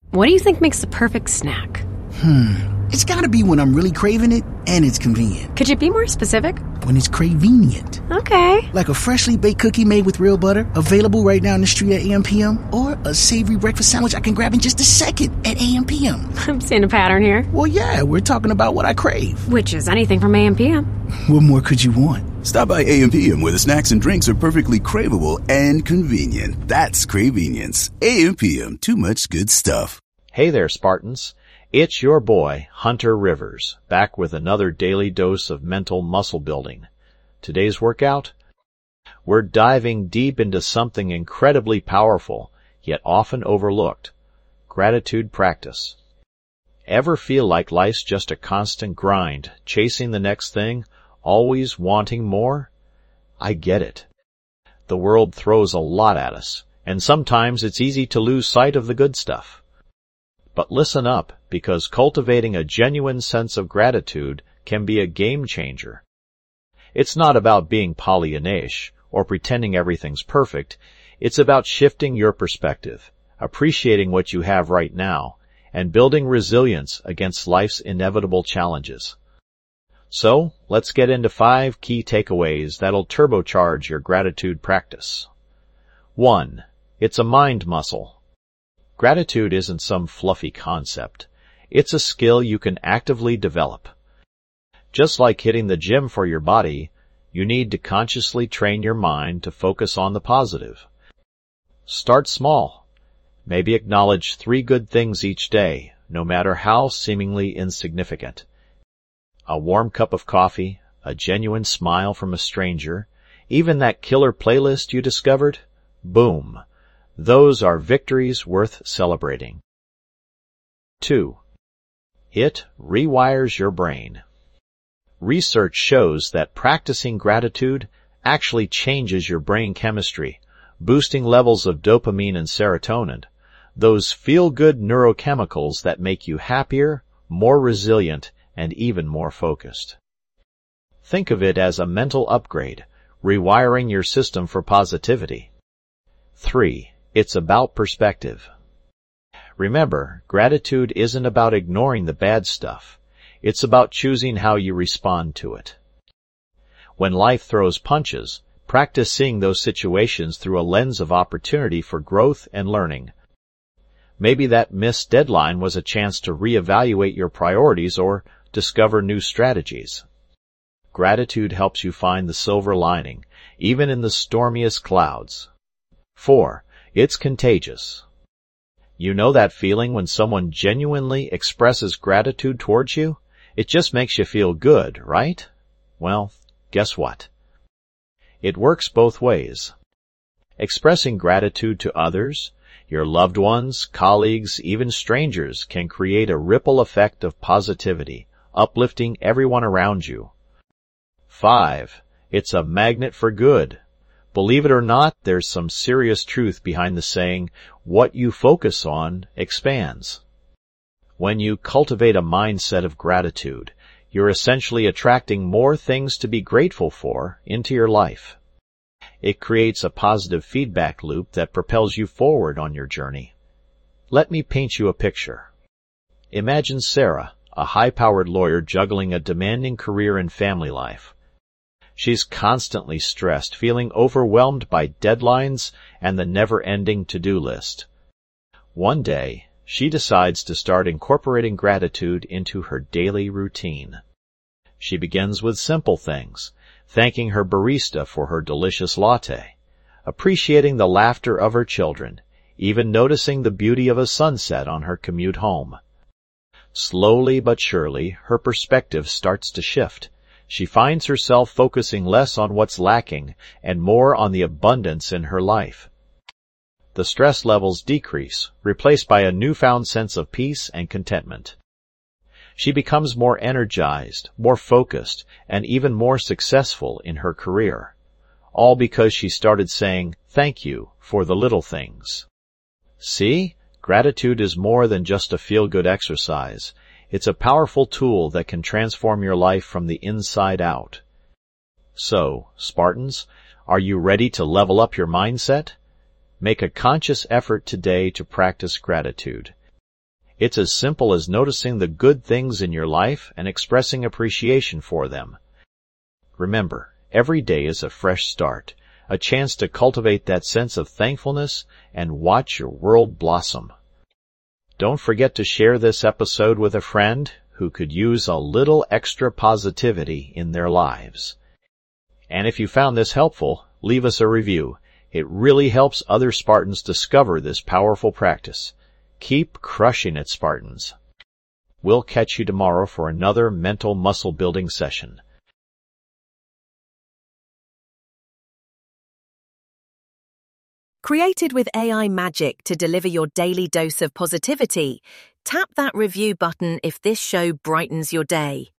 What do you think makes the perfect snack? It's gotta be when I'm really craving it and it's convenient. Could you be more specific? When it's cravenient. Okay. Like a freshly baked cookie made with real butter, available right now in the street at AM/PM, or a savory breakfast sandwich I can grab in just a second at AM/PM. I'm seeing a pattern here. Well, yeah, we're talking about what I crave. Which is anything from AM/PM. What more could you want? Stop by AM/PM where the snacks and drinks are perfectly craveable and convenient. That's Cravenience. AM/PM, too much good stuff. Hey there, Spartans. It's your boy, Hunter Rivers, back with another daily dose of mental muscle building. Today's workout? We're diving deep into something incredibly powerful, yet often overlooked. Gratitude practice. Ever feel like life's just a constant grind, chasing the next thing, always wanting more? I get it. The world throws a lot at us, and sometimes it's easy to lose sight of the good stuff. But listen up, because cultivating a genuine sense of gratitude can be a game changer. It's not about being Pollyannish or pretending everything's perfect. It's about shifting your perspective, appreciating what you have right now, and building resilience against life's inevitable challenges. So, let's get into 5 key takeaways that'll turbocharge your gratitude practice. 1. It's a mind muscle. Gratitude isn't some fluffy concept. It's a skill you can actively develop. Just like hitting the gym for your body, you need to consciously train your mind to focus on the positive. Start small. Maybe acknowledge 3 good things each day, no matter how seemingly insignificant. A warm cup of coffee, a genuine smile from a stranger, even that killer playlist you discovered, boom. Those are victories worth celebrating. 2. It rewires your brain. Research shows that practicing gratitude actually changes your brain chemistry, boosting levels of dopamine and serotonin, those feel-good neurochemicals that make you happier, more resilient, and even more focused. Think of it as a mental upgrade, rewiring your system for positivity. 3. It's about perspective. Remember, gratitude isn't about ignoring the bad stuff. It's about choosing how you respond to it. When life throws punches, practice seeing those situations through a lens of opportunity for growth and learning. Maybe that missed deadline was a chance to reevaluate your priorities or discover new strategies. Gratitude helps you find the silver lining, even in the stormiest clouds. 4. It's contagious. You know that feeling when someone genuinely expresses gratitude towards you? It just makes you feel good, right? Well, guess what? It works both ways. Expressing gratitude to others, your loved ones, colleagues, even strangers, can create a ripple effect of positivity, uplifting everyone around you. 5. It's a magnet for good. Believe it or not, there's some serious truth behind the saying, what you focus on expands. When you cultivate a mindset of gratitude, you're essentially attracting more things to be grateful for into your life. It creates a positive feedback loop that propels you forward on your journey. Let me paint you a picture. Imagine Sarah, a high-powered lawyer juggling a demanding career and family life. She's constantly stressed, feeling overwhelmed by deadlines and the never-ending to-do list. One day, she decides to start incorporating gratitude into her daily routine. She begins with simple things, thanking her barista for her delicious latte, appreciating the laughter of her children, even noticing the beauty of a sunset on her commute home. Slowly but surely, her perspective starts to shift. She finds herself focusing less on what's lacking and more on the abundance in her life. The stress levels decrease, replaced by a newfound sense of peace and contentment. She becomes more energized, more focused, and even more successful in her career, all because she started saying thank you for the little things. See, gratitude is more than just a feel-good exercise. It's a powerful tool that can transform your life from the inside out. So, Spartans, are you ready to level up your mindset? Make a conscious effort today to practice gratitude. It's as simple as noticing the good things in your life and expressing appreciation for them. Remember, every day is a fresh start, a chance to cultivate that sense of thankfulness and watch your world blossom. Don't forget to share this episode with a friend who could use a little extra positivity in their lives. And if you found this helpful, leave us a review. It really helps other Spartans discover this powerful practice. Keep crushing it, Spartans. We'll catch you tomorrow for another mental muscle building session. Created with AI magic to deliver your daily dose of positivity, tap that review button if this show brightens your day.